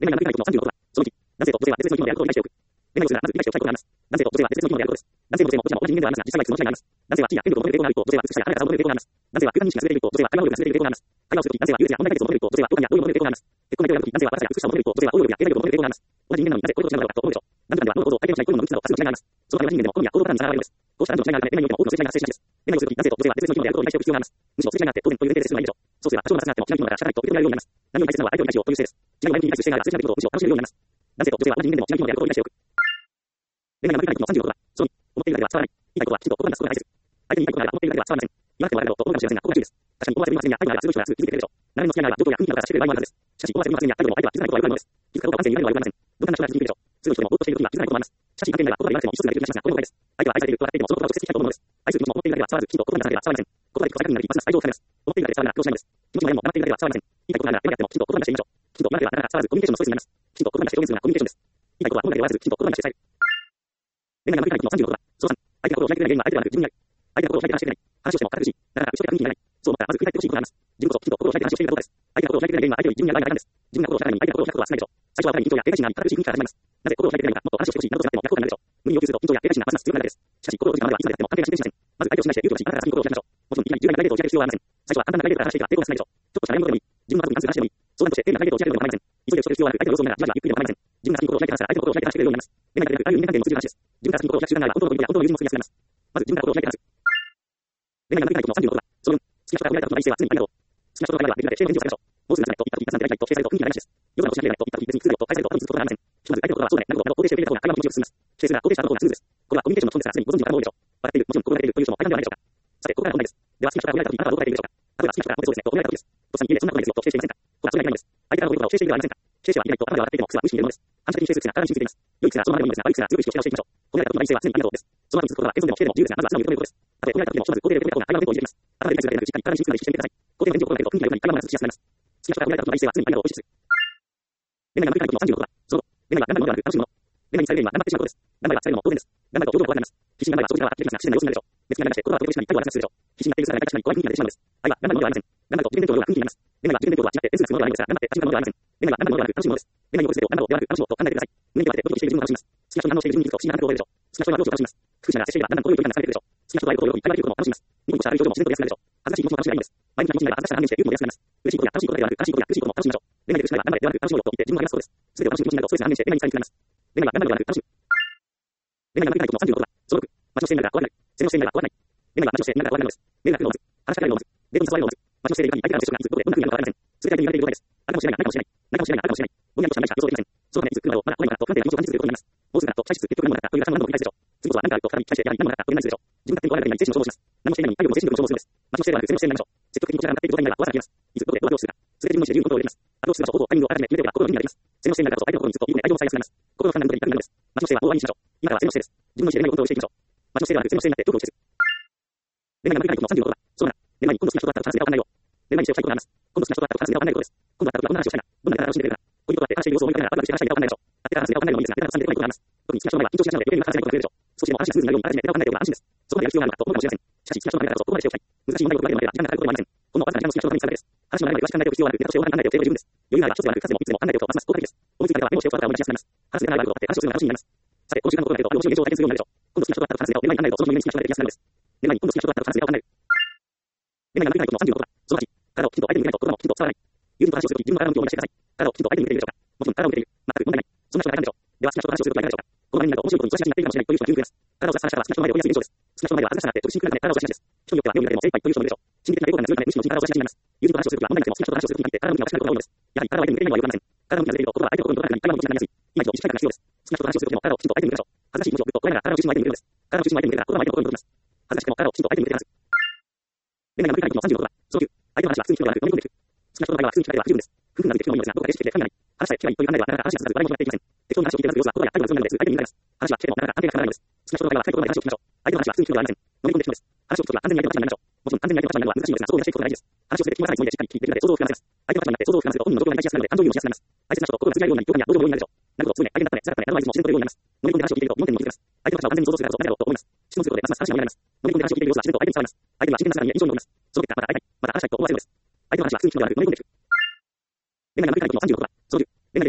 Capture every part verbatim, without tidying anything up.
恋愛がうまくいかないことのさんじゅうろくは、そのいち、男性と女性は別々の機能であることを理解しておく。恋愛をするならまず理解しておきたいことがあります。男性と女性は別々の機能であることです。男性も女性もどちらも同じ人間ではありますが、実際はその違いがあります。男性は地位や権力を求める傾向がある一方、女性は美しさや華やかさを求める傾向があります。男性は空間認識が優れている一方、女性は会話能力が優れている傾向があります。会話をするとき、男性は優劣や問題解決を求める一方、女性は共感や同意を求める傾向があります。結婚の手を選ぶとき、男性は若さや美しさを求める一方、女性は応用力や経済力を求める傾向があります。同じ人間なのになぜこれと違うのだろうかと思うでしょう。男女間では物事を体験をしない好みのみっつなど多数の違いがあります。その他には人間でも好みや行動パターンに差があるのです。こうした男女の違いがあるため、恋愛においても多くの数字が発生します。恋愛をするとき、男性と女性は別々の機能であることを理解しておく必要があります。むしろ数字があって当然という前提でするのがいいでしょう。そうすれば多少の差があっても違う機能だから仕方ないと認められるようになります。何より大切なのは相手を理解しようという姿勢です。違いを前向きに理解する姿勢があれば数字が出ることをむしろ楽しめるようになります。男性と女性は同じ人間でも違う機能であることを理解しておく。恋愛がうまくいかないことのさんじゅうろくは、そのに、思っているだけでは伝わらない。言いたいことはきちんと心に出すことが大切です。相手に言いたいことがあれば思っているだけでは伝わりません。言わなくても分かるだろうと思うかもしれませんが、ここが重要です。確かに思わせるような発言や相手のが強い人はすぐ気づけるでしょう。長年の付き合いがあれば状況や雰囲気などから知れる場合もあるはずです。しかし思わせるような発言や相手の相手は気づかないことはよくあるのです。気づくかどうかは男性に言われるのはよくありません。どんな人が気づいているでしょう。すぐの人でもぼーっとしているときは気づかないこともあります。しかし関係ないが言葉で言われても一つができる気がしますが、これも誤解です。相手は愛されていると笑っていてもそのことは直接聞きたいと思うのです。愛する気持ちも思っているだけでは伝わらず、きちんと言葉に出さなければ伝わりません。言葉で再確認になり、ますます愛情を深めます。思っているだけで伝わるなら教師ないのです。気持ちも縁も黙っているだけでは伝わりません。言いたいことがあれば手があってもきちんと言葉に出してみましょう。きちんと言わなければなかなか伝わらずコミュニケーションのストレスになります。きちんと言葉に出して表現するのがコミュニケーションです。言いたいことは本来ではわずきちんと言葉に出して伝える。恋愛がうまくいかないことのさんじゅうろくは、そのさん、相手が心を開いてくれない原因は相手ではなく自分にある。相手が心を開いて話してくれない。話をしても堅苦しい。だから打ち解けた雰囲気にならない。そう思ったらまず振り返ってほしいことがあります。自分こそきちんと心を開いて話をしているかどうかです。相手が心を開いてくれない原因は相手より自分にある場合なんです。自分が心を開いたのに相手が心を開くことは少ないでしょう。最初はお互いに緊張や警戒心があり堅苦しい雰囲気から始まります。なぜ心を開いてくれないのか、もっと話をしてほしいなどとなっても逆効果になるでしょう。無理に要求すると緊張や警戒心がますます強くなるだけです。しかし心を閉じたままではいつまでたっても関係が進展しません。まず相手を信頼して勇気を出し、あなたが先に心を開きましょう。もちろんいきなり重大なプライベートを打ち明ける必要はありません。最初は簡単なプライベートから話していけば抵抗が少ないでしょう。ちょっとした悩み事でもいい。自分の家族に関する話でもいい。相談として丁寧なプライベートを打ち明けるのも構いません。急いで打ち解ける必要はなく、相手の様子を見ながらじわじわゆっくりでも構いません。自分が先に心を開いて話したら相手も心を開いて話してくれるようになります。恋愛だけでなく、ある意味人間関係にも通じる話です。自分が先に心を開く習慣があれば、本当の恋人や本当の友人も作りやすくなります。まず自分から心を開いて話す。恋愛がうまくいかないことのさんじゅうろくは、そのよん、好きな人から振られた時の第一声は常にありがとう。好きな人の会話はできるだけ丁寧に返事を使いましょう。もうすぐ出さないと、言った時に出さないと、否定されると雰囲気が台無しです。夜などしなけれないと言った時別に失礼と返されると後に続くことがありません。ひとまず相手の言葉はそうだね、なるほど、肯定して受け入れた方が会話の気持ちを進みます。否定するが肯定した後の方がスムーズです。これはコミュニケーションの基本ですが、常にご存知の方も多いでしょう。笑っている、もちろん心がけているという人も大半ではないでしょうか。さて、ここから本題です。では好きな人から振られた時、あなたはどう答えているでしょうか。例えば好きな人から褒めそうですねと褒められた時です。とっさにいいえ、そんなことないですよと否定していませんか。ほら、それがいないのです。相手から褒める言葉を否定しているではありませんか。否定してはいけないと頭では笑っていても実は無視しているのです。反射的に否定する癖が体に染みついています。良い癖がそのままでもいいのですが、悪い癖が強い意識をして直していきましょう。褒められた時の第一声は常にありがとうです。その後に続くことは謙遜でも否定でも自由ですが、まずは素直に認めることです。たとえ褒められた時でもひとまず肯定で認めた方が会話のテンポを入れていきます。頭で理解するだけでなく、しっかり体に染みつくまで意識してみてください。肯定の返事を心がけると雰囲気が良くなり、会話も続きやすくなります。好きな人から褒められた時の第一声は常にありがとうを意識する。恋愛がうまくいかないことのさんじゅうろくは、その後、恋愛は頑張るものではなく楽しむもの。恋愛にされる原因は頑張ってしまうことです。頑張ればされるのも当然です。頑張ると表情も怖くなります。必死に頑張れば正直なはっきりきますが、不自然な様子になるでしょう。目つきが長くして、言葉はとてもしなり、態度は話しするでしょう。必死になっている姿が痛くしなり、怖い雰囲気が出てしまうのです。愛は頑張るものではありません。頑張ると自分勉強のような雰囲気になります。恋愛は自分勉強とは違って点数がつくものではないのですが、頑張って勝ち抜くものではありません。恋愛は頑張るものではなく楽しむものです。恋愛に起こす全てを頑張ろうではなく楽しもうと考えてください。胸に手を当ててドキドキしている自分を楽しみます。好きな人に反応している自分に気づくと不思議な感覚を覚えるでしょう。好きな人は表情を楽しみます。福祉ながら接していればだんだん心より距離感が疲れてくるでしょう。好きな人と会うことを喜び、会話できることも楽しみます。ニコニコした明るい表情も自然と安くなるでしょう。恥ずかしい気持ちも楽しめばいいんです。前向きな気持ちになれば恥ずかしさが半減して勇気も安くなります。嬉しいことや楽しいことではなく、悲しいことや苦しいことも楽しみましょう。恋愛で苦しくなれば頑張れではなく楽しもうよと言って自分を励ますことです。すべてを楽しむ気持ちになるとストレスが半減して恋愛に使いにくくなります。恋愛は頑張るではなく楽しむ。恋愛がうまくいかないことのさんじゅうろくは、そのろく、街の視線になるが怖くなる。背の視線になるが怖くない。恋愛は街の視線になるが怖くなるのです。メールが来るのを待つ。話しかけられるのを待つ。デートに誘われるのを待つ。街の視線でいかに相手からの接触がいつどこでどんな風になるかわかりません。すべて相手に言われていることです。あるかもしれないが、ないかもしれない。ないかもしれないが、あるかもしれない。ぼんやりとした未来しか予想できません。そのためいつ来るのだろう、まだ来ないのかと不安定な気持ちを感じ続けることになります。もうすぐだと、期待しつつ、結局何もなかったという頭の何度も繰り返すでしょう。次こそは何かあると再び期待して、やはり何もなかったという何するでしょう。自分勝手に怖がられない精神の消耗をします。何もしていないのに愛よりも精神力の消耗をするのです。街の視線ではなく背の視線になりましょう。積極的にこちらが上がっている状態になれば怖さが消えます。いつどこでどう後をするか。すべて自分の意思で十分コントロールできます。後をする場所、方法、タイミングをあらかじめ決めておけば心の準備ができます。背の視線になるからこそ相手の心につくといいね、愛情も伝えやすくなります。心の負担などで痛くなるのです。街の視線は大割りにしましょう。今からは背の視線です。自分の意思で恋愛をコントロールしていきましょう。街の視線ではなく背の視線になって恐怖を打ち消す。恋愛がうまくいかないことのさんじゅうろくは、そうだ。恋愛に今度好きな人だったら話すネタを考えよう。恋愛にしておきたいことがあります。今度好きな人だったら話すネタを考えることです。今度だったらどんな話をしたいな。どんなネタが楽しんでくれるか。恋人だって話している様子を思い浮かべながらワクワクして話したいネタを考えましょう。当てから話すネタを考えるのもいいですが、ネタがたくさん出てこないことがあります。特に好きな人の場合は緊張しがちなので、余計に話せないことが増えるでしょう。少しでも話がスムーズになるようにあらかじめネタを考えておくのが安心です。そこまでやる必要があるのかと思うかもしれません。しかし好きな人の前だからこそここまでしておきたい。難しい問題を考えるまでは時間がかかることもありません。このわずかな時間の好きな人のために使うだけです。話の流れまで詳しく考えておく必要はなく、ネタとして大幅に考えておけば十分です。余裕があれば一つではなく二つでも三つでも考えておくとますます効果的です。思いついたネタはメモしておくと後から思い出しやすくなります。話すネタがあることがあって話をするのが楽しみになります。さて、この時間のことが出ると、面白い現象を体験するようになるでしょう。今度好きな人だったら話すネタを恋愛に考えると、その夢に好きな人が出てきやすくなるのです。恋愛に今度好きな人だったら話すネタを考える。恋愛がうまくいかないことのさんじゅうろくは、そのはち、体をきちんと相手に向けないと言葉もきちんと伝わらない。友人と話をするとき、自分の体の向きを思い出してください。体をきちんと相手に向けているでしょうか。もちろん体を向けている。全く問題ない。そんな人がいたんでしょう。では好きな人と話をするときはいかがでしょうか。この場面になると面白いことに詳しくなっているかもしれないという人が急に増えます。体を差し出したら好きな人の前で追いやすい現象です。好きな人の前では恥ずかしくなって時々シンクロなので体を差し出しです。人によっては目を見られても精一杯という人もいるでしょう。心理的な抵抗感が強いため、無意識のうちに体を差し出しになります。友人と話をするときは問題なくても好きな人と話をするときに限って体の向きがおかしくなることが多いのです。やはり体を相手に向けているのはよくありません。体の向きがずれると言葉は相手の心に届かなくなり、会話の向きがなりやすい。今一度短い感が必要です。好きな人と話をするときも体をきちんと相手に向けましょう。恥ずかしい気持ちをぐっとこらえながら体の中心の相手に向けるのです。体の中心の相手に向けたら言葉も相手の心に届きます。恥ずかしくても体をきちんと相手に向けて話す。恋愛がうまくいかないことのさんじゅうろくは、そのきゅう、相手の話は普通に聞くのではなく飲み込んでいく。好きな人の場合は普通に聞かれれば不十分です。夫婦などで聞くのもいいのですが、どこかで意識的で深みがない。話さえ聞けばいいという考えではなかなか話が進まず、笑いも決まっていきません。適当な話を聞いてます様子は言葉や態度が強くなるので、相手に向かいます。話は聞けてもなかなか関係が深まらないのです。好きな人の場合は深いところまで話を聞きましょう。相手の話は普通に聞くのではありません。飲み込んでいくのです。話を聞くときは完全に相手の話になりましょう。もちろん完全に相手の話になるのは難しいのですが、そこを目指していくことが大事です。話をすべて聞き渡さないつもりでしっかり聞いているので想像を膨らませます。相手の話になって想像を膨らませると本人の状況が理解しやすくなるので感情移入もしやすくなります。大切な人と心が通じ合うようになり、共感や同情のようになるでしょう。なるほど、すぐね、相手になったね、辛かったね、アドバイスも自然と出るようになります。飲み込んで話を聞いていると、よんてんに気づきます。相手の話を完全に想像するからこそ何だろうと思います。質問することでますます話が盛り上がります。飲み込んで話を聞いている様子は自然と相手に伝わります。相手には真剣な姿に印象に残ります。その結果、また会いたい、また話したいと思わせるのです。相手の話は普通に聞くのではなく飲み込んでいく。恋愛がうまくいかないことのさんじゅうろくは、そのじゅう、恋愛でよく誤った魅力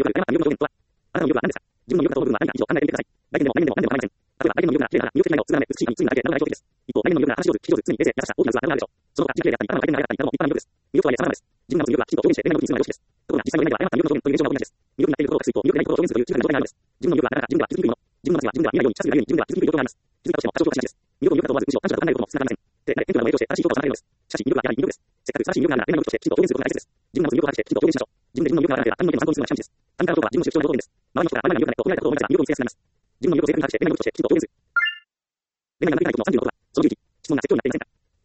の表現とは、あなたの魅力は何ですか？自分の魅力だと思う部分は何か以上考えてみてください。来年でも来年でも何年でも構いません。例えば、相手の魅力が綺麗だな、魅力的なの、通なので、美しい、ついになるで、なるで、なるで、一方、相手の魅力が話し上手、聞き上手、常に冷静、優しさ、大きな器、なるでしょう。その他、自己綺麗だったり、あなたの相手のあれだったり、あなたも立派な魅力です。魅力とはいえ様々です。自分の魅力はきちんと表現して、恋愛の部分に通なる常識です。ところが、実際の夢では誤った魅力の表現という現象が同じです。魅力になっていることを隠す一方、魅力でないことを表現するという中間の状態があるのです。自分の魅力はなかなか自分では気づきにくいもの。自分の街は自分では見ないように、チャンスがないように、自分では気づきにくい状況があります。気づいたとしても、過小評価しがちです。魅力を魅力だと思わず、むしろ感謝だと考えることも少なくありません。で、誰、天気の影響して、正しい評価をされるのです。しかし、魅力はやはり魅力です。せっかく素晴らしい魅力があるなら、恋愛の部分としてきちんと表現することが大切です。自分の魅力を発して、きちんと表現しましょう。自分で自分の魅力があるなら、他人の意見を参考にするのが近道です。他人からの評価は自分の主張の表現です。周りの人があなたの魅力だねと褒められたことを思い出せば、魅力を見つけやすくなります。自分の魅力を正確に発して、恋愛の部分としてきちんと表現する。恋愛の魅力に対して、恋愛の部分としてきちんと表現する。そのじゅういち、質問が説教になっていることが、そのじゅういち、質問が説教になっていることが、ありませんか？相手に聞きたいことがあって質問する状況があります。我々が質問する状況があります。例えば、今やメールをしても返事がないので、理由を尋ねる状況があります。例えば、今やメールをしても返事がないので、理由を尋ねる状況があります。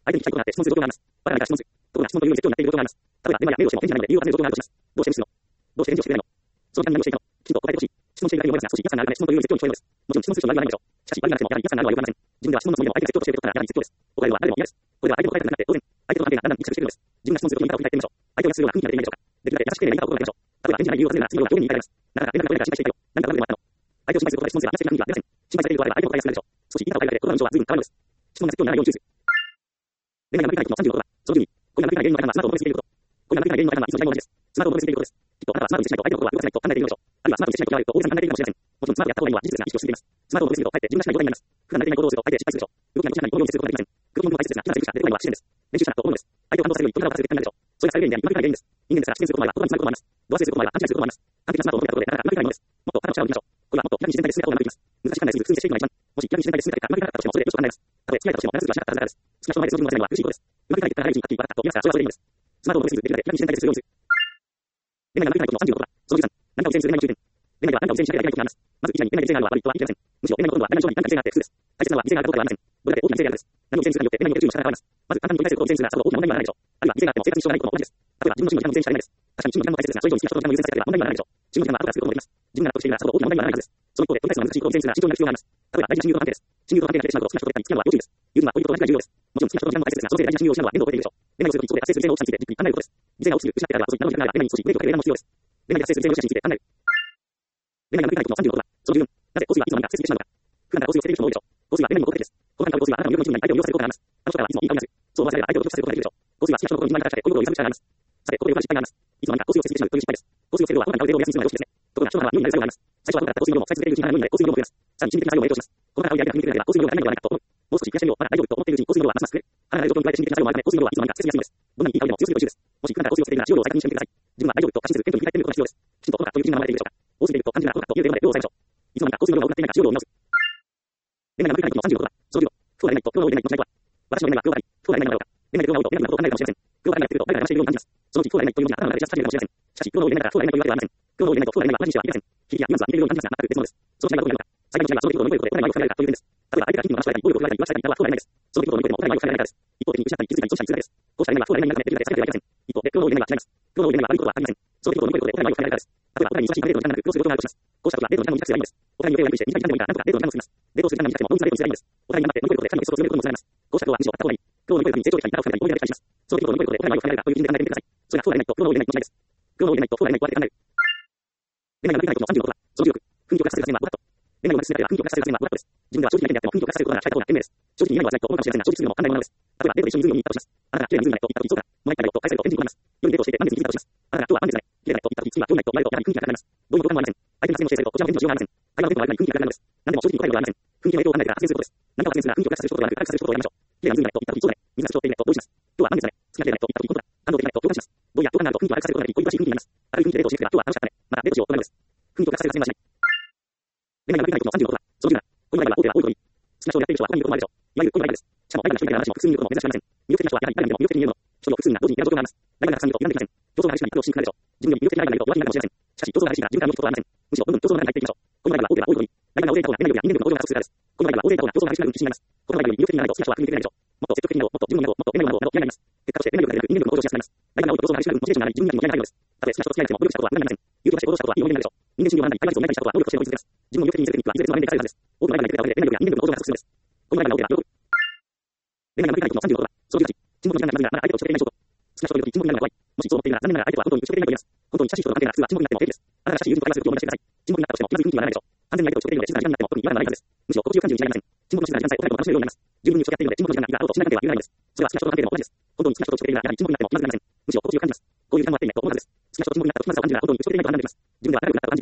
どうして無視するの？どうして返事をしてくれないの？そのために何をしていいの？きちんと答えてほしい。質問しているだけで終わりますが、少し威圧感があるため質問というより説教に聞こえるのです。もちろん質問する人に悪いはないでしょう。しかし、悪いなくてもやはり威圧感があるのはよくありません。自分では質問のつもりでも相手が説教としていることからやはり説教です。答えるは誰でも嫌です。これは相手の答えがなくて当然、相手との関係がだんだんギクシャクしているのです。自分が質問するときに言い方を振り返ってみましょう。相手を安するような空気が出ていないでしょうか。できるだけ優しく丁寧に言い方を心がけましょう。例えば、返事がない理由を尋ねるなら次のような表現に言い換えます。なかなか連絡が取れないから心配していたよ。何か悪いこともあったの？相手を心配することで質問すれば話している雰囲気は出ません。心配されていることでは相手の答えが少ないでしょう。少し言い方を変えるだけで言葉の印象は随分変わるのです。質問が説教にならないように注意する。恋愛がうまくいかないことのさんじゅうのことは、そのじゅうに、恋がうまくいかない原因のパターンはスマートを覚えすぎていること。恋がうまくいかない原因のパターンはいつも違いも同じです。スマートを覚えすぎていることです。きっとあなたはスマートにしないと相手のことは動かせないと考えているのでしょう。あるいはスマートにしないと嫌われると大げさに考えているかもしれません。もちろんスマートをやった方がいいのは事実ですが、意識をしすぎています。スマートを覚えすぎるとかえって自分がしない状態になります。普段慣れていない行動をすると相手で失敗するでしょう。動きが一致しない行動を見せることができません。空気の大切ですが、普段成熟した出てこないのは自然です。練習したらと思うのです。相手を感動させるように言葉を発する結果になるでしょう。それが最原因であり、うまくいかない原因です。人間ですから失恋することもあれば、言葉に詰まることもあります。ドアスレすることもあります。勘違いすることもあります。完璧なスマートを覚えたところでなかなかうまくいかないのです。もっとあなたはうまくいかないのです。うまくいかない状況を見ましょう。これはもっと逆に自然体で進めた方がうまくいきます。難しい考えすぎず、普通にしていくのが一番。もし逆に自然体で進めた結果、うまくいかなかったとしても、それでよしと考えます。たとえ付き合えたとしても、バランスがしなかったはずです。少なくとも前でその自分の間には苦しいことです。うまくいかない結果が第一に勝っていたと言いますから、それはそれでいいのです。スマートを覚えすぎず、できるだけ逆に自然体で進めようとする。恋愛がうまくいかないことのさんじゅうのことは、そのじゅうさん、何かを犠牲にする恋愛の注意点。恋愛は何かを犠牲にしなければいけないことがあります。まず一番に恋愛に犠牲があるのは悪いとは言いません。むしろ恋愛のことは恋愛の勝利に何か犠牲があって普通です。大切なのは犠牲があることではありません。どれだけ大きな犠牲であるです。何を犠牲にするかによって恋愛の注意の仕方が変わります。まず簡単に言い換えすることを犠牲にするならさほど大きな問題にはならないでしょう。あるいは犠牲があっても生活に支障がないことも同じです。例えば自分の趣味の時間も犠牲にしかならないです。確かに趣味の時間も大切ですが、それ以上に好きな人の時間も優先されては問題にはならないでしょう。趣味の時間は後からすることもできます。自分が納得しているならさほど大きな問題にはならないはずです。その一方で、取り返すのは難しいことを犠牲にするなら慎重になる必要があります。例えば大事な親友との関係です。親友との関係が切れてしまうことを好きな人と別に付き合うのは要注意です。友人は恋人と同じくらい重要です。もちろん好きな人の時間も大切ですが、そのせいで大事な親友を失うのは面倒を超えているでしょう。恋愛をするときにそこで達成する犠牲の大きさについてじっくり考えることです。犠牲が大きく失っていたらこそになるのであれば恋愛に少しブレーキをかける時間も必要です。恋愛で達成する犠牲の大きさについて考える。恋愛がうまくいかないことのさんじゅうのことは、その十分。なぜ香水はいつも何か達成してしまうのか。普段から香水を捨てている人も多いでしょう。香水は恋愛にも効果的です。この間の香水はあなたの魅力の一部に相手を魅了させることがあります。あの人はいつもいい香りがする。そう思わせれば相手を得させることができるでしょう。香水は好きな人の心ににまんからしてこういうことを揺さぶる力があります。さて、ここでよくある失敗があります。いつも何か香水を捨ててしまうという失敗です。香水を捨てるのはこの間のデータを安にするのが良しですね。ところが人の肌は匂いになる作用があります。最初はどうだった香水の量も最終的に香水の量も香水の量も増えます。さらに心理的な作用も影響します。この肌をやりが気に入れば香水の量が足りないのではないかと思う。もう少し増やしてみよう。まだ大丈夫と思っているうちに香水の量はますます増える。肌がない状況に加えて心理的な作用もあるため香水の量はいつの間にか捨てすぎやすいのです。どんなにいい香りでも強すぎると優秀です。もし普段から香水を捨てているなら使用量を再確認してみてください。自分は大丈夫と過信せずテントに振り返ってみることが必要です。きちんとどうだという気に守られているでしょうか。多すぎていると感じるなどうだというデータまで量を抑えましょう。いつの間にか香水の量が多くなっていないか使用量を見直す。恋愛がうまくいかないことのさんじゅうのことは、そのじゅうご、服をあげないと、服を入れないとしないとは。私の恋愛は服をあり、服をあげないのだろうか。恋愛で服を買うと、恋愛で服を買うと考えるかもしれません。服をあげないというと、誰かが話しているように感じます。そのうち服をあげないという文字が頭の中でジャストされるかもしれません。しかし、服を入れないから服をあげないというわけではありません。服を入れないと服をあげないは同じにしてはありません。引きやニュアンスは似ているように感じますが、全く別物です。その違いはどこにあるのか。最大の違いはその服を乗り越えることで、お互いを深められるかという点です。例えば、相手が筋肉の話をされたり、暴力を振るわれたり、言わせたり、言わせたり、服をあげないです。その服を乗り越えてもお互いを深められないからです。一方的に失ったり傷ついたり損したりするだけです。こうした恋愛は服をあげないになるため、できるだけ避けなければいけません。一方で、服を入れないは違います。服を入れないは悪いことはありません。その服を乗り越えることでお互いを深められるからです。例えば、お互いに忙しいデートの時間なく、苦労することがあるとします。こうした時はデートの時間を短くすればいいのです。お互いに予定をやりくりして、短い時間でもいいから、なんとかデートの時間を過ぎます。デートをする時間が短くても、ノイズなデートにすればいいのです。お互いに頑張って乗り越えることで、彼の基礎を強めることもつながります。こうしたことはむしろ買った方がいい。服を乗り越えるために成長できたり、長を深めたり、追い上げたりします。その服を乗り越えることでお互いを深められるかという基準で考えてみてください。それは服をあげないと服を入れないと違いです。服を入れないと服をあげないとはで考える。恋愛がうまくいかないことのさんじゅうのことは、そのじゅうろく、雰囲気を活かさせるがご法度。恋愛をうまく進めたければ雰囲気を活かさせるがご法度です。自分が正直な意見であっても雰囲気を活かさせることなら控えた方が賢明です。正直に言うのは辛いと思うかもしれませんが、正直するのも簡単なものです。例えばデートで一緒にズームに行ったとします。あなたが綺麗なズームだねと言ったとき、そうだ、もらいたいよと返されると返事に困ります。夜にデートをしていて満足に気づいたとします。あなたが今日は満足だね、綺麗だねと言ったとき、次はどうないと言われるとやはり雰囲気が高まります。どういうこともありません。相手が発言をしているとこちらも返事をしようがありません。相手のデートの間に雰囲気が高まるのです。何でも正直に答えるのではありません。雰囲気の影響を考えてから発言することです。何かを発言するなら雰囲気を活かさせることではなく、活かさせることをやめましょう。綺麗なズームだねと言ったとき、そうだね、水がちょっといいねと同意します。今日は満月だね、好きな綺麗だねと言ったとき、本当だ、感動的だねと共感します。どうや共感があると雰囲気を活かさせることができ、恋人らしい雰囲気になります。明るい雰囲気でデートをしていくが、今日は楽しかったね、またデートしようとなるのです。雰囲気を活かさせる発言はしない。恋愛がうまくいかないことのさんじゅうのことは、そのじゅうなな、恋愛は大手は多いことに、好きな人をやっている人は他にいることもあるでしょう。いわゆる恋愛です。しかも相手が一人で話も複数にいることも珍しくありません。魅力的な人はやはり誰にでも魅力的に言うの。一人を複数にな同時に選ぶ状況があります。誰がたくさんいると選んでいません。競争が激しくなり苦労しにくくなるでしょう。自分より魅力的な相手がいると弱気になるかもしれません。しかし競争が激しいが自分からの人はありません。むしろどんどん競争の中に入っていきましょう。この場合は大手は多いことに、誰が大勢いた方が恋愛力や人間力の向上が加速するからです。この場合は大勢いた方が競争が激しくなるに自信があります。この場合より魅力的にならないと好きな人は組み立てないでしょう。もっと積極的になろう、もっと自分になろう、もっと恋愛をなろうなど嫌いになります。結果として恋愛力が出なく人間力の向上しやすくなります。誰が多いと競争が激しくなるモチベーションがない自分になるのも嫌いなのです。たとえ好きな人と付き合いでも努力したことは無駄になりません。勇気を出して行動したことはいい思い出になるでしょう。人間心理を学んだり、対話をしたことは能力として追い続けます。自分を魅力的に見せるテクニックは人生の場面で活かせるはずです。多くの相手が出てきたおかげで恋愛力や人間力の向上が加速するのです。この場合は大手は喜ぶ。恋愛がうまくいかないことのさんじゅうのことは、そのじゅうはち、沈黙の時間が長いなら相手を打ち解けていない証拠。好きな人といるとき沈黙になるのが怖い。もしそう思っているなら残念ながら相手とは本当に打ち解けていないと言います。本当に親しい人との関係が普通は沈黙になっても平気です。あなたが親しい友人と会話するときを思い出してください。沈黙になったとしても気まずい雰囲気にはならないでしょう。完全に相手を打ち解けているので静かな時間になっても特に違和感がないはずです。むしろ心地よい感じに違いません。沈黙の静かな時間さえお互いを楽しめるようになります。十分に打ち解けているので沈黙の時間がいいがあろうとしない関係は揺らないのです。それは好きな人との関係でも同じです。本当に好きな人と打ち解けているならやはり沈黙になっても気まずくなりません。むしろ心地よい感じます。こういう時間もあっていないと思うはずです。好きな人と沈黙になったときまずは感じが本当に打ち解けていないと学んでいます。自分では長くなったと感じても実際はつもり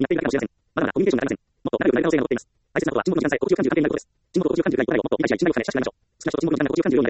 っているだけかもしれません。まだまだコミュニケーションがありません。もっと長くなる可能性が残っています。大切なことは沈黙の時間さえ心地よく感じる関係になることです。沈黙を心地よく感じるがゆえもっと一対一内容を兼ね親しくなりましょう。少なくとも沈黙の時間が心地よく感じるようになら相手と本当に打ち解けている状態です。沈黙がなくなっている情報です。沈黙がなく感じることは相手と打ち解けている状態です。恋愛がなく感じるはさんじゅうろく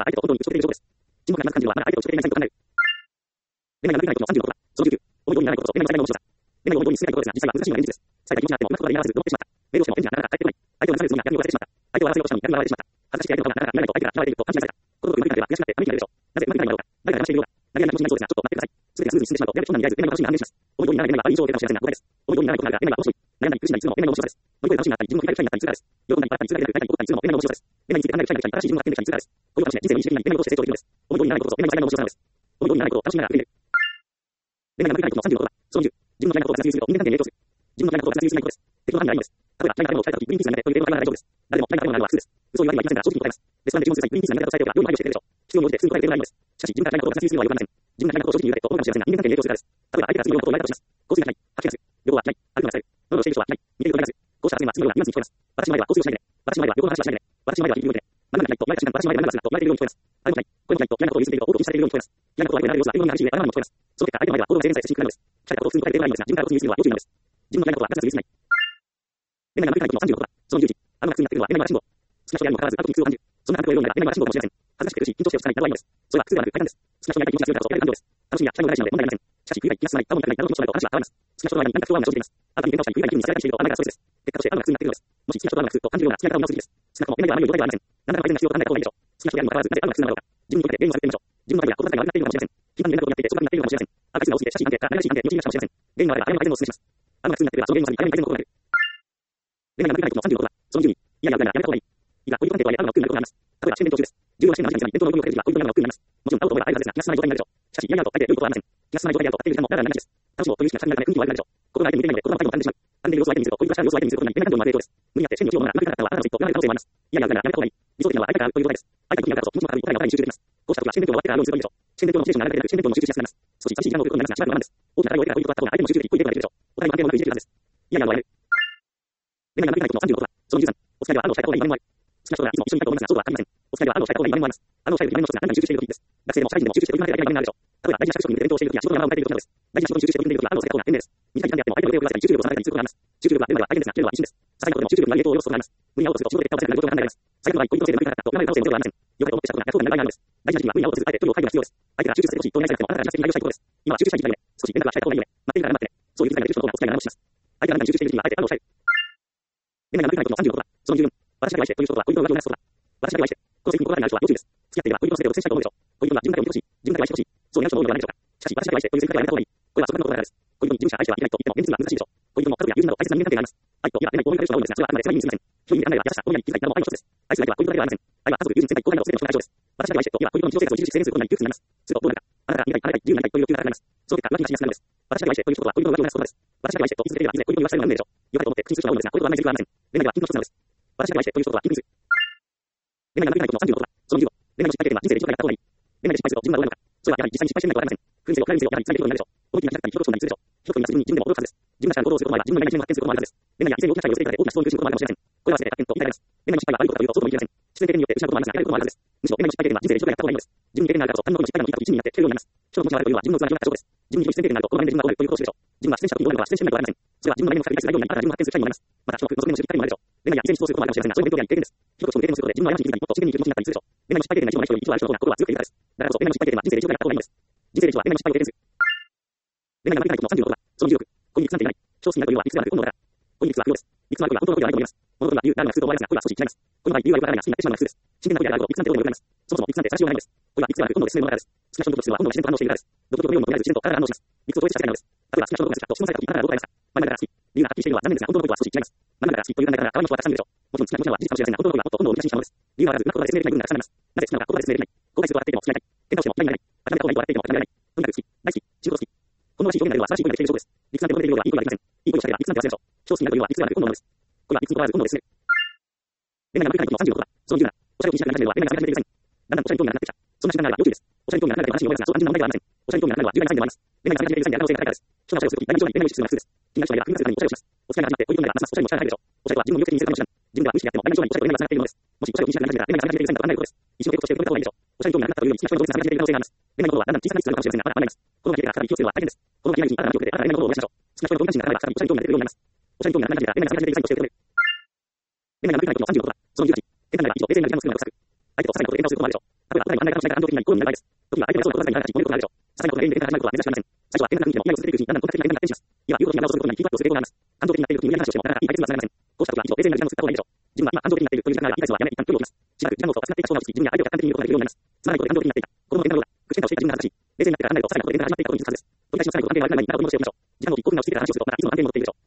だ。そのじゅうきゅう、思い通りにならないことと恋愛の最大の面白さ。恋愛を思い通りに進めたいことですが、実際は難しいのが現実です。最大気持ちになってもうまく言葉で言い合わずずっと追ってしまった。メールをしても返事がなかなか返ってこない。相手を騙されるつもりが闇を忘れてしまった。相手を争いを起こしたのに闇が現れてしまった。恥ずかしい相手の顔がなかなか見られないと相手から嫌われていると勘違いされた。このことをうまくいかなければ悔しくなって泣きになるでしょう。なぜうまくいかないのだろうか。誰が騙しているようだ。何やら気持ちになりそうですが、ちょっと待ってください。すべてがスムーズに進んでしまうと、やる気そんなに見られず、恋愛の楽しみが半減します。思い通りにならない恋愛は悪い印象を受けるかもしれませんが、誤解です。思い通りにならないことがあるが、恋愛は面白い。悩んだり苦しんだりするのも恋愛の面白さです。乗り越え楽しみがあったり、自分の振り返りたいになったり、痛いです。喜んだり笑ったり、辛いなり怒ったりするのも恋愛の面白さです。恋愛について考える社員が正しい自分が手にしたり、辛いです。これを楽しめ、人生のいい刺激になり、恋愛を通して成長できるのです。思い通りにならないことこそ恋愛の最大の面白さなのです。思い通りにならないことを楽しみながら触れる。恋愛がうまくいかないことのさんじゅうろくは、そのにじゅう、自分の嫌いなことが雑にすると人間関係に影響する。自分の嫌いなことが雑にするないことです。適当な範囲がいいのです。例えば、嫌いな食べ物を伝えたとき、グリーンピースが苦手という例文が大丈夫です。誰でも嫌いな食べ物があるのは普通です。嘘を言われてはいけませんが、正直に答えます。レストランで注文する際、グリーンピースが苦手と伝えておけば、料理の配慮をしてくれるでしょう。必要に応じてすぐ答えてくれるのがいいのです。しかし、自分が嫌いなことを雑にするのはよくありません。自分が嫌いなことを正直に言うだけと思うかもしれませんが、人間関係に影響するからです。例えば、相手が次のことを言われたとします。香水が嫌い、吐き気がする、旅行は嫌い、歩くのが疲れる、喉をしている人は嫌い、似ていることが嫌いです。こうした発言は次のようなニュアンスに聞こえます。私の前では香水をしないでね。私の前では旅行の話はしないでね。私の前では聞いているようでね。何々が嫌いと言われた瞬間、私の前で何々がすると言われているように聞こえます。あれも嫌い、これも嫌いと嫌いなことを許しているとオートにされているように聞こえます。嫌いなことは相手になる様子は英語になるし、上からにも聞こえます。その結果、相手の前では行動が制限されてしにくくなるのです。嫌いなことを普通に答えているようなのですが、自分から突入するのは要注意なのです。自分の嫌いなことはガツガツ言い過ぎない。恋愛がうまくいかないことのさんじゅうろくは、そのにじゅういち、あのがつになってくるのは恋愛の信号。少なくとも英語には恋愛が信号かもしれません。恥ずかしいことを言うのが恋愛の信号かもしれません。そんなあなたが恋愛をやるようになったら、恥ずかしくて苦しい、緊張して落ち着かないなどはいいのです。それは苦痛ではなく快感です。少なくともやりたい気持ちが強いからこそ得られる感情です。楽しみや期待も大事なので問題ないのです。しかし、不愉快、気が進まない、他を持ってない、何の気持ちもないと話が合わないます。少なくともの間に何か不安は生じています。少なくともの間に何か不安は生じています。あなたに喧嘩をしたり、不愉快な気分にされたりしていると、あなたがストレスです。結果としてあなたが苦痛になっているのです。もし好きな人とあなたが苦痛と感じるような付き合い方を直すべきです。少なくとも恋愛はあまりにも問題がありません。何らかの改善が必要と考えた方がいいでしょう。好きな人であるにもかかわらず、なぜあなたが苦痛なのだろうか。自分にとって原因を探ってみましょう。自分の場合は心遣いが悪くなっているのかもしれません。頻繁に連絡をやっていて、疎遠になっているかもしれません。あなたが苦痛が多すぎて、親しい関係か慣れ親しい関係に陥りがちかもしれません。原因があれば、あれの改善をお勧めします。あなたが苦痛になっているが、その原因を探り、あれの改善のことがある。恋愛がうまくいかないことのさんじゅうろくは、そのじゅうに、いやいや、やめた方がいい。いや、恋人関係とはいえ、あるのは億劫になることがあります。例えば、試験勉強中です。重要な試験の話ですが、伝統の語彙をかけるときは、恋人になるのは億劫になります。もちろん、会うと思えば会えるはずですが、気が進まない状態になるでしょう。しかし、いやいやと相手で良いことはありません。気が進まない状態であると、会っている時間もただなりです。楽しもうという意識が高くなるため、雰囲気も悪くなるでしょう。心が相手に向いていないので、言葉も感じてしまう。安定の様子を相手にすると、恋人がした様子を相手にすることに、恋愛感情のある影響です。無理やって試験の記憶を学ぶからあなたはあなたのツイートをやられる可能性もあります。いやいや、やめた方がいい。理想的なのは相手から会うということです。相手に気になるからこそ、気持ちも軽い答えが答えに集中できます。こうした時は試験勉強が終わってから会うようにするといいでしょう。試験勉強のモチベーションが上がるだけでなく、試験勉強にも集中しやすくなります。少し寂しい時間を送ることになりますが、しばらく我慢です。大きな課題を得てから恋人と会った方が相手も集中でき、恋人ができるでしょう。お互いの関係もうまくいじれるはずです。いやいや、会える。恋愛がうまくいかないことのさんじゅうろくは、そのじゅうさん、お付き合いはあるのをしたい方がいい場面もある。好きな人がいつも一緒にいたと思いますが、そうとは限りません。お付き合いはあるのをしたい方がいい場面もあります。あのをしたいとき、場面の一つが何かに集中しているときです。学生でも社会人でも集中しておりませんが、いけない場面があるでしょう。例えば、大事な資格職に勉強しているときや仕事の山を迎えているときなどです。大事な仕事に集中して取り組んでいるときは、あのを避けた方が便利です。短い時間であっても相手の予定を言わせたり、集中力を妨げたりすることがあります。集中力は現場では大変ですが、切るのは一瞬です。些細なことでも集中力が上げと要素があります。無理に会おうとすると仕事で結果を出せなくなることが考えられます。最悪の場合、恋人のせいで無理がなかったとやられる可能性もありません。良かれと思ってしたことが逆効果になる場合があるのです。大事な時期は無理に会おうとする相手と距離を配慮が必要です。相手が集中するとき、問題解決でもあなたが自発的に対応したいことです。今は集中したい時期だよね。少し連絡は控えた方がいいよね。待っているから頑張ってね。そういう気遣いができる人の方がお付き合いが長持ちします。相手が何かに集中しているときには、あえてあのを抑える。恋愛がうまくいかないことのさんじゅうろくは、そのじゅうよん、私だけを愛してという人は恋人の浮気をなすことだ。私だけを愛して、この責任心当たりのある人は要注意です。付き合っていれば恋人のせいで独占したいと思うでしょう。恋人は自分だけを見てほしい。自分だけを愛してほしい。そういう人の思うのではないでしょうか。しかし、私だけを愛してという責任はやめた方がいい。これはそこのことだからです。恋人に自分しか愛してはいけないと言っても現実には難しいでしょう。恋人の家族や友人など大切な人間関係があります。愛といえば恋愛という人が多いのですが、それはあくまで狭い意味に過ぎません。広い意味で考えれば優しさ、思いやり、気遣いなども愛の一つです。愛する相手は恋人だけではありません。愛は家族、友人、世界、後輩など全ての人が対象です。私だけを愛してといえば恋人の日常生活を著しく制限することになり窮屈になります。するとどうなるか。あなたが似たい、離れたい、自由になりたいという欲求が高くなります。その結果、浮気がしやすくなるのです。私だけを愛してということは恋人の浮気をなすことです。私だけを愛してと言い続ければいずれ恋人に言わせるようになるのでしょう。良かれと思って口にする人が多いのですが、これとは同じ理由はありません。恋愛は緊急の一つなのです。私だけを愛してということは緊急です。恋愛がうまくいかないことのさんじゅうろくは、そのにじゅうご、恋愛の失敗経験は人生で一度くらいやった方がいい。恋愛で失敗すると自分はどうなるのか。それはやはり実際に失敗してみないとわかりません。不運にせよ、彼にせよ、やはり辛いことになるでしょう。思い切りな開きったり、人となりするでしょう。人とには自分に自分でも驚くはずです。自分がした行動をすることもあれば、自分の恋愛の実践が発展することもあるはずです。恋愛や一斉に大きな社会を捨てる中で大きな失望に苦しむこともあるかもしれません。これは全て発展と言い換えられます。恋愛の失敗が悪いことかというと、そうとも言い切れません。失恋経験によって失うこともありますが、やれることもあるはずです。むしろ恋愛の失敗経験は人生で一度くらいやった方がいいのです。自分に経験があるからこそ、他人のことに失敗などを言ったと一味になって強いようになります。人の気持ちが悪いというのは自分の器が広がった証拠です。自分に自分に失恋経験があると、この場面で自分がどうなるということを知るでしょう。自分が失恋した時にどうなるのか失恋してみないとわかりません。それは自分の内面の深くに対する概要になり、あなたが自分が発展する力にもなります。また、人の望みの知りたいもあるでしょう。恋愛や以前にそうすることもあるかもしれませんが、それも勉強や経験です。人と人の経験をすることで自分の過ちに気づいたり、もっと真剣に生きる気持ちになったりするでしょう。恋愛の失敗経験が一度ない人より一度ある人の方が心は強くいるからです。だからこそ恋愛の失敗経験は人生で一度くらいやった方がいいのです。人生で一度は恋愛の失敗を経験する。恋愛がうまくいかないことのさんじゅうろくは、そのじゅうろく、恋に理屈なんていない。少子になるというのは理屈がある本能だから。恋に理屈は不要です。理屈のある恋は本当の恋ではないと思います。物事は理由があるのが普通と思われますが、恋は少し違います。この場合、理由はよくあるが、好きになってしまうのが普通です。真剣な恋であると理屈なんてどうにもよくなります。そもそも理屈なんて正しようがないのです。恋は理屈がある本能で自然のものだからです。好きな人のことするのは本能が自然と反応しているからです。独特の用意も取られず自然と体が反応します。理屈を超えてした世界なのです。例えば好きな人のことが好きだと質問された時、あなたはどう答えますか。まだだから好き。理由がはっきりしているのは残念ですが、本当の恋とは少し違います。まだだから好きという考えから可愛い人はたくさんいるでしょう。もちろん好きな気持ちは事実かもしれませんが、本当の恋はもっと本能を生み出しにしたものです。理由があらず、うまく言葉で説明できない部分がたくさんあります。なぜ好きなのか言葉で説明できない。後悔すると笑っていても付き合いたい。喧嘩をしても嫌にならない。諦めた方がいいと笑っていても諦められない。とにかく好き、大好き、仕事好き。このらしい表現が出るのは正しい恋ができている証拠です。理屈なんて求めているようはいい恋はできません。いい恋をしたいが理屈なんて忘れましょう。少子になるというのは理屈がある本能です。恋は理屈にとらわず本能ですね。恋愛がうまくいかないことのさんじゅうろくは、そのじゅうなな、おしゃれを気にしなくなるのは恋愛が始めている際に。だんだんおしゃれに興味がなくなってきた。そんな瞬間があれば要注意です。おしゃれに興味がなくなると話に弱いですが、そう単純な問題ではありません。おしゃれに興味がなくなるのは重大なサインでもあります。恋愛が始めている際にあなたのせいが高いからです。人がおしゃれをするとき、大体の人に恋愛の必須が普通です。気になる人がいれば、工夫なくおしゃれをします。お付き合いが始まって恋人になればますますおしゃれにおしゃれが入るでしょう。おしゃれとは自分を魅力的に見せるための手段。自分では無意識であっても大体の人におしゃれと恋愛が繋がっているものです。もしおしゃれを気にしなくなり始めたら恋愛が始めている際にはあなたが始めている際にならないことです。一緒に結婚して認めた方がいいでしょう。おしゃれに興味がなくなったというより好きな人に同時に参加している可能性があります。恋愛のことはだんだん小さなになるかもしれませんが、まだまだないです。このままでいれば再び気をつけるのは大変です。このままいればあなたが気をつけてあなたが恋愛のことを思い出しましょう。少なくとも同時にあなたが再びおしゃれに興味が出てくるようになります。 おしゃれに興味がない感じが、恋愛が最初にデザインとしてくれる。恋愛がなくないことのさんじゅうろくは、そのにじゅうはち、現在が一度、冷静になりますが、相手と些細なことで喧嘩をすることもあるでしょう。例えば、お互いの案内が楽しないから感情的になり、興味がないです。時には相手が予想のことがない話、燃えることがあるでしょう。些細なことが原因で喧嘩が始まることは珍しくありません。最初は喧嘩が雰囲気でもイライラをするといううちに、だんだん本格的な喧嘩が発展します。いわば言うことに長をすることにキーワードをする傾向があります。感情的になっている時に無理な話をしても、なかなかいい解決にはつながりません。こうした時は一度冷静になる時間を作った方がいいでしょう。自分は今感情的になっているという時間があり、いい解決はやめ、一旦距離を置きます。しばらく時間を使っていた人が落ち着き、自分や相手を客観的に見ることができるようになります。つまらないことで感情的になっていた。子供の喧嘩のようだ。口喧嘩をしていた自分が恥ずかしい。冷静になってから離れると些細なことで喧嘩が始まっていたことに気づくはずです。取り返しのつかないこと関係が悪くなる前に、いい関係を悪くなる前に、いい関係をしておきましょう。時間の時効に直していきましょう。時間の時刻になっていると、またいつも安定に戻っているでしょう。ちょっとした工夫で車が喧嘩を避けられます。喧嘩にまずくなった時は一度冷静になる時間を作る。恋愛がなくなることのさんじゅうろくは、そのさんじゅう。恋愛がなくなることのさんじゅうろくは、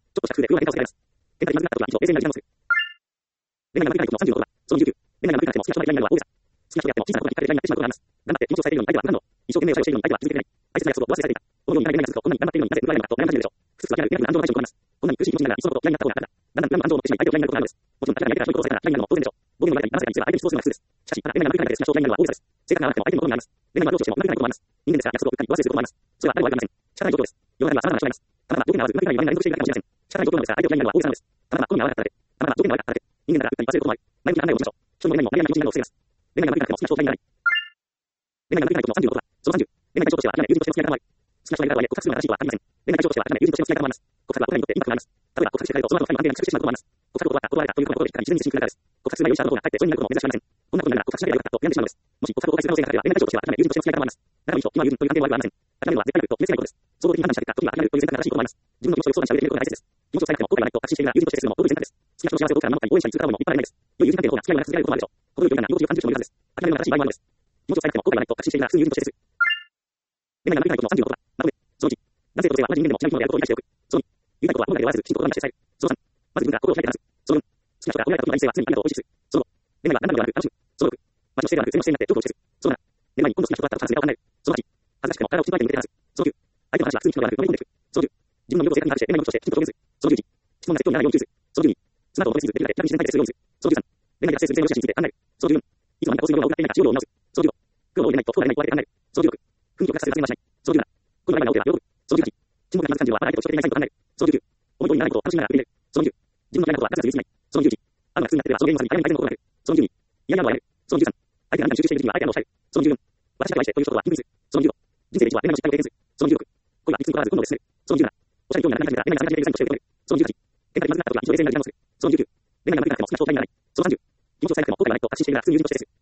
そのにじゅうきゅう、恋愛がなくなっても好きな人がいないのは大げさ。好きな人であっても小さなことに惹かれて嫌になってしまうことがあります。頑張って気持ちを伝えているように相手は不反応。一生懸命おしゃれをしているように相手は気づいていない。大切な約束を忘れされていた。このように長い恋愛が続くと、こんなに頑張っているのになぜ報われないのかと悩まされるでしょう。ふつつつは嫌な恋愛の感情の対処を行います。こんなに苦しい気持ちにならいっそのこと嫌いになった方が楽だ。だんだん不安の感情を持ってしまい相手を嫌いになることがあるのです。もちろん明らかに相手が人に殺されたら嫌いになるのも当然でしょう。暴言の中に話せたりすれば相手に失望するのが普通です。しかし、まだ恋愛がなくなるで好きな人を嫌いになるのは大げさです。性格が悪くても相手にも興味があります。恋愛はどうしてもうまくいかないこともあります。人間ですから約束を振ったり上手することもあります。それは誰も悪くありません。仕方ない状況です。世の中には様々な人がいます。たまたま条件が合わず、うまくいかない場合に連絡しているだけかもしれません。仕方ない状況なのですが、相手を嫌いになるのは大げさなのです。たまたま好みが合わなかっただけ。たまたま条件が悪かっただけ。人間なら振ったり忘れることもあり、前向きな案内をしましょう。人にも恋愛にもマリアな気持ちになるのを防げます。恋愛がなくなっても好きな人を嫌いにならない。恋愛がなくなることのさんじゅうろくは、そのさんじゅう。恋愛の対象としては、友人としての付き合い方もある。好きな人がいる場合で告白するのは正しいことはありません。恋愛の対象としては、友人としての付き合い方もあります。告白はお互いにとってインパクトがあります。例えば告白して帰ると、その後二人の関係が近くしてしまうこともあります。告白を断った、断られたということが起こる時から自分自身に来るからです。告白する内容に従う方がかえって疎遠になることも珍しくありません。こんなことになるなら告白しなければよかったと病んでしまうのです。もし告白を誤解する可能性があれば、恋愛対象としてはあくまで友人としての付き合い方もあります。仲いい人、今は友人という関係は悪くありません。諦めるのは絶対悪いと決めつけないことです。総合的に判断した結果、時には諦めるという選択が正しいこともあります。自分の気持ちを相談してあげることが大切です。気持ちを伝えなくても後悔がないと確信しているなら友人としてするのも当然選択です。好きな人の幸せをどちらも何度かに応援したりする方もいっぱいあるです。良い友人関係の方が付き合いを長く続けられることもあるでしょう。このような居心地を感じる人もいるはずです。諦めるのが正しい場合もあるのです。気持ちを伝えなくても後悔がないと確信しているなら普通に友人としてです。恋愛がなくなることのさんじゅうろくは、まとめ。そのいち、男性と女性は同じ人間でも違う人のやることを理解しておく。そのに、言いたいことは本来ではず、きちんと言葉にして伝える。そのさん、まず自分が心を開いて話す。そのよん、好きな人が褒められた時の男性は常にありがとうを意識する。そのご、恋愛は何なのではなく楽しむ。そのろく、マジの姿勢ではなく全の姿勢になって上手をしてする。そのなな、恋愛に今度好きな人があったらチャンスが考える。そのはち、恥ずかしくても体を心配て向けて話す。そのきゅう、相手の話は普通に聞くのではなく乗り込んでいく。そのじゅう、自分の魅力を正確に把握して恋愛の口としてきちんと表現する。そのじゅういち、質問が適当にならないように注意する。そのじゅうに、スマートを求めすぎずできるだけ楽に自然体でするようにする。そのじゅうさん、恋愛が発生する前の良しについて考える。そのじゅうよん、いつも何かをするのが多くなっていないか使用量を見直す。そのじゅうご、苦労を入れないとそうなれないと分けて考える。そのじゅうろく、雰囲気を活かす発言はしない。そのじゅうなな、この場合が直っては喜ぶ。そのじゅうはち、沈黙がまず感じるはまだ相手としていないサインと考える。そのじゅうきゅう、思い通りにならないことを楽しみながら受け入れる。そのじゅう、自分の嫌いなことはなぜか許せない。そのじゅういち、あのが普通になっていればその原因を探り早めに改善のことがある。そのじゅうに、嫌なのはやめる。そのじゅうさん、相手が何かに集中している時には相手のを抑える。そのじゅうよん、私だけ愛してという人とは緊密にする。そのじゅうご、人生で一度は恋愛の失敗を経験する。そのじゅうろく、恋はいつにとらず今度で進める。そのじゅうなな、おしゃれに興味がなくなって恋愛が参加できるデザインとして受け止める。そのじゅうはち、喧嘩でまずくなった時は一度冷静になる時間をする。そのじゅうきゅう、恋愛がなくなっても好きな人を嫌いにならない。そのさんじゅう、気持ちを伝えなくても後悔がないと確信しているなら普通に友人としてです。